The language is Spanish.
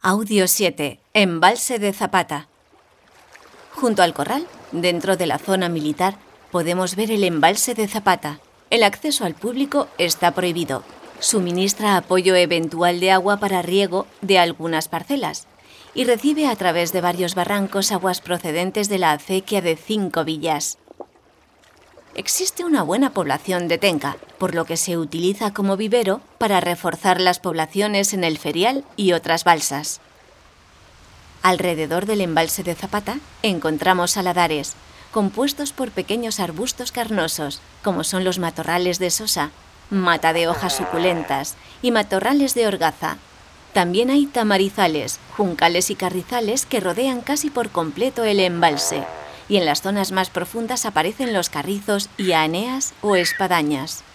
Audio 7. Embalse de Zapata. Junto al corral, dentro de la zona militar, podemos ver el embalse de Zapata. El acceso al público está prohibido. Suministra apoyo eventual de agua para riego de algunas parcelas y recibe a través de varios barrancos aguas procedentes de la acequia de 5 villas. Existe una buena población de tenca, por lo que se utiliza como vivero para reforzar las poblaciones en el Ferial y otras balsas. Alrededor del embalse de Zapata encontramos saladares, compuestos por pequeños arbustos carnosos, como son los matorrales de sosa, mata de hojas suculentas y matorrales de orgaza. También hay tamarizales, juncales y carrizales que rodean casi por completo el embalse, y en las zonas más profundas aparecen los carrizos y aeneas o espadañas.